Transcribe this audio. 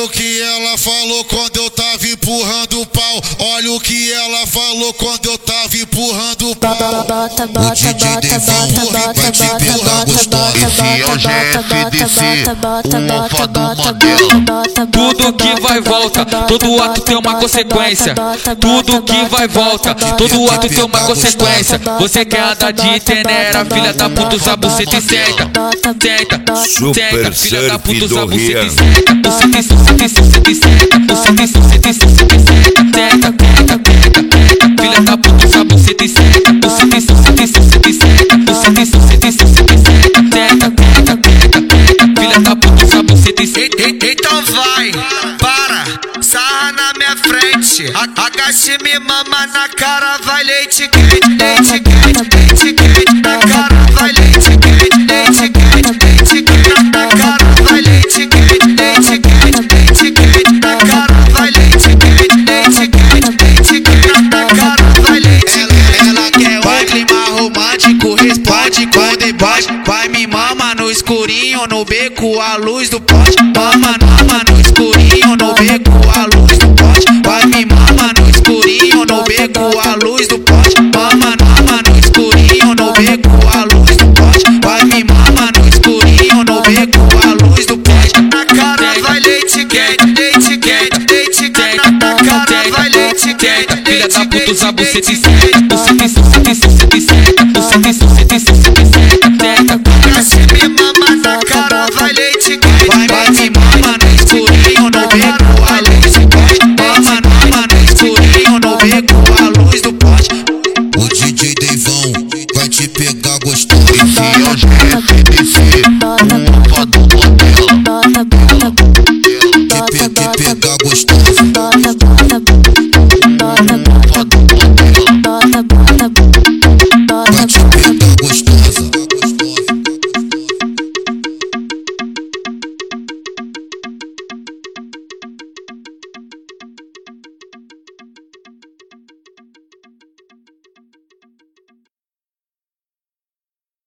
o que ela falou quando eu tava empurrando o pau. Olha o que ela falou quando eu tava empurrando o pau. O DJ devolve vai te empurrar gostosa. Esse é o GFDC, o Alfa do Mandela. Tudo que vai e volta, todo ato tem uma consequência. Tudo que vai e volta, todo ato tem uma consequência. Você quer andar de tenera, filha da puta, usa buceta e senta. Senta, filha da puta, usa buceta e senta. Buceta e senta, buceta e senta, filha da puta, usa buceta e senta. Buceta e senta, buceta e senta, filha da puta, usa buceta e senta. Então vai, para, sarra na minha frente. Agache e me mama na cara, vai leite quente, leite quente, leite quente. Na cara vai leite quente, leite quente, leite quente. Na cara vai leite quente, leite quente, leite quente. Na cara vai leite quente, leite quente, leite quente. Na cara vai leite quente. Ela quer um clima romântico, responde com deboche. Vai me mama no escurinho, no beco, a luz do pote. Mama no escurinho, no beco, a luz do pote. Vai me mama no escurinho, no beco, a luz do pote. Mama no escurinho, no beco, a luz do pote. Vai me mama no escurinho, no beco, a luz do pote. Na cara vai leite quente, leite quente, leite quente. Na cara vai leite quente, Filha da puta, usa buceta e senta. senta.